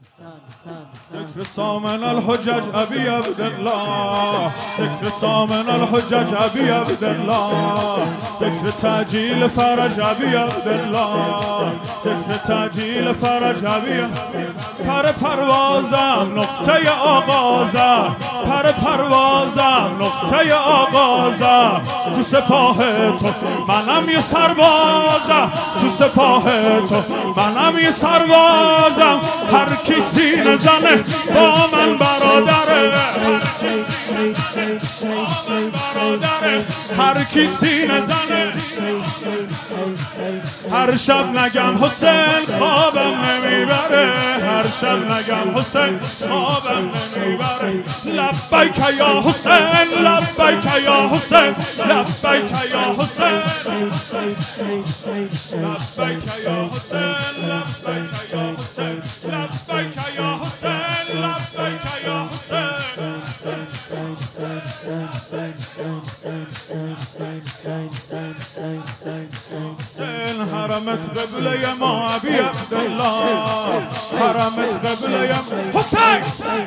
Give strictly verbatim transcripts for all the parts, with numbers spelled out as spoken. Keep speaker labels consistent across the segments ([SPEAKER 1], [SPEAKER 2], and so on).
[SPEAKER 1] ذكر سامن الحجج ابي عبد الله، ذكر سامن الحجج ابي عبد الله، ذكر تاجیل فرج ابي عبد الله، ذکر تاجیل فرج ابی. پر پروازم نقطه آغازم، پر پروازم نقطه آغازم، تو سپاه تو منم یه سربازم، تو سپاه تو منم یه سربازم. هر کی سینه زنه با من برادره، هر کی سینه زنه. هر شب نگم حسین خوابم نمیبره، هر شب نگم حسین خوابم نمیبره. لبیک یا حسین، لبیک یا حسین، لبیک یا حسین، لبیک یا حسین، لبیک یا حسین، لبیک یا حسین، لبیک یا حسین. حسین حرمت قبله ما ابی عبدالله، حرمت قبله حسین،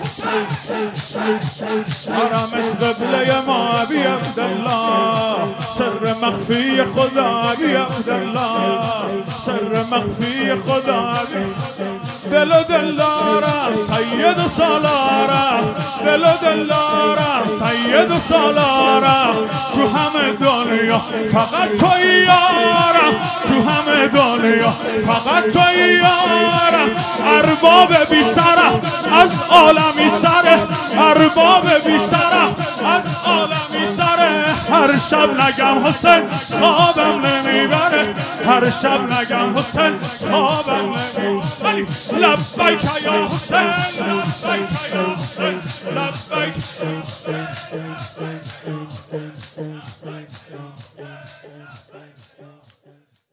[SPEAKER 1] حرمت قبله ما ابی عبدالله. سر مخفی خدا ابی عبدالله، سر مخفی خدا ابی. دل و دل دارم سید و سالارم، دل و دل دارم سید و سالارم. تو همه دنیا فقط تو یارم، تو همه دنیا فقط تو یارم. ارباب بی سرم از عالمی سره، ارباب بی سرم از عالمی سره. هر شب نگم حسین خوابم نمیبره، هر شب نگم حسین خوابم نمیبره. لبیک یا حسین، لبیک یا حسین، لبیک.